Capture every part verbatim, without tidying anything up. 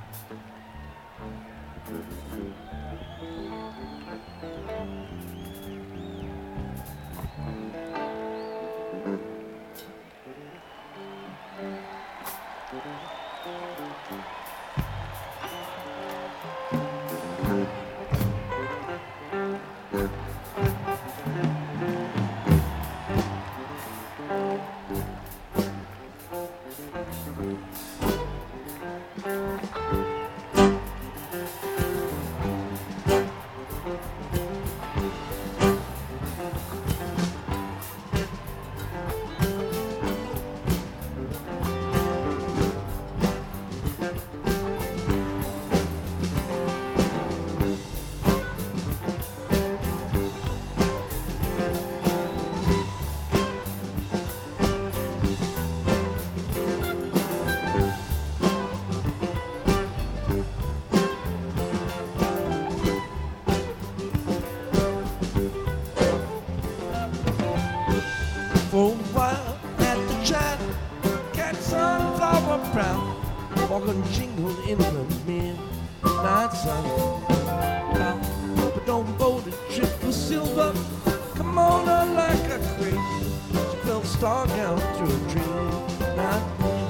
For a while at the chat, cat sunflower brown, walking jingled in the midnight sun. Now, but don't bow the trip for silver, come on her like a queen. She fell star down through a dream. Not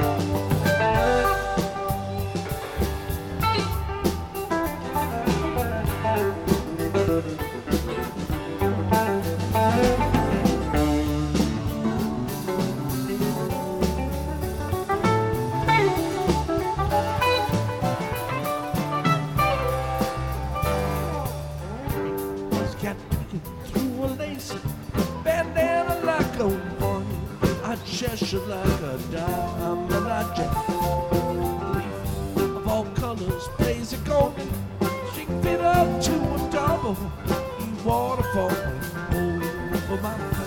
Cheshire like a diamond, I just leaf of all colors, blaze of gold. She can fit up to a double. You waterfall over my face.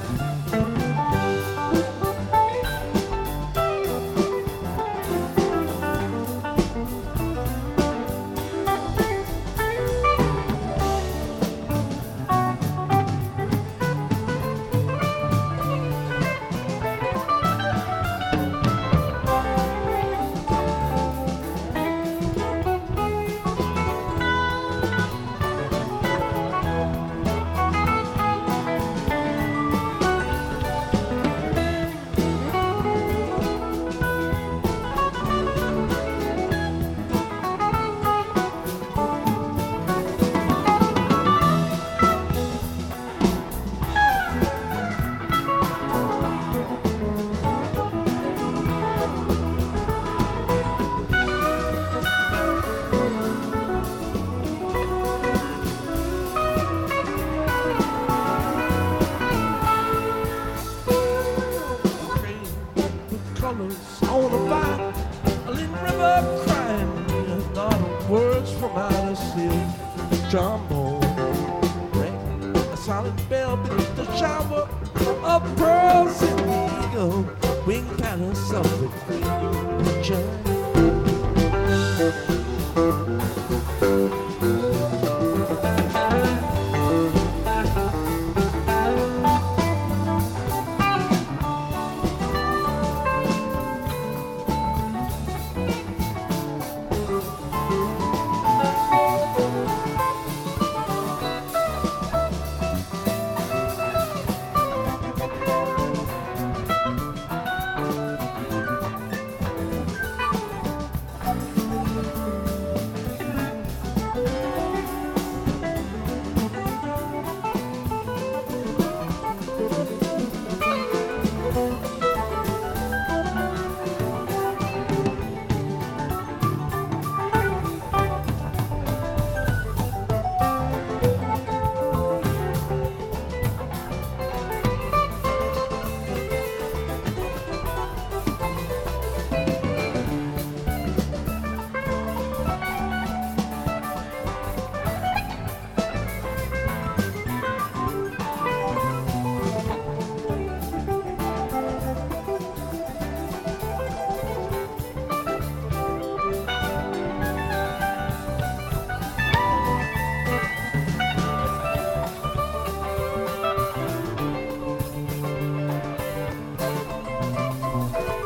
On a vine, a little river crying, a lot of words from outer sea. Trombone, ring, a silent bell beneath the shower of pearls in the eagle, wing palace of the queen.